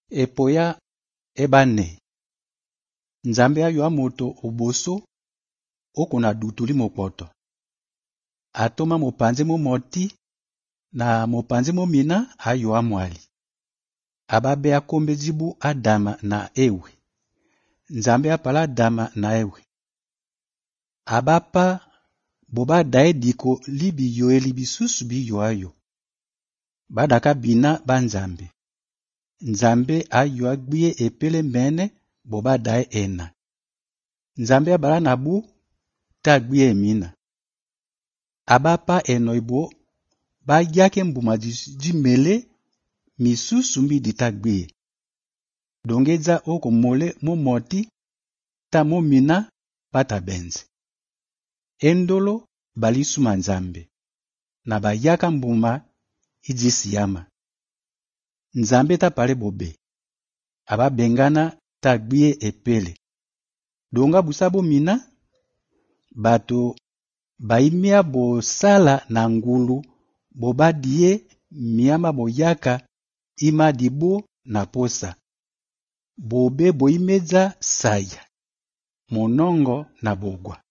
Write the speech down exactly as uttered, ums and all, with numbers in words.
Epoya ebane. Nzambe ayo moto oboso okuna dutuli mopoto. Atoma mopanze mo moti na mopanze mo mina ayo amwali. Ababe akombe zibu Adama na Ewe. Nzambe apala Adama na Ewe. Abapa boba dae diko libi yo elibi susu bi yo ayo. Badaka bina ba nzambe. Nzambe ayo agbiye epele mene boba dae ena. Nzambe abala nabu tagbiye mina. Abapa eno ibo ba yake mbuma jimele misusu mbi ditagbiye. Dongeza oko mole mo moti ta mo mina pata benzi. Endolo balisuma nzambe na bayaka mbuma ijisiyama. Nzambe ta pale bobe ababengana tagbiye epele. Donga busabo mina bato baimia bo sala na ngulu bobadie miama boyaka ima dibo na posa. Bobe boimeza saya monongo na bogwa.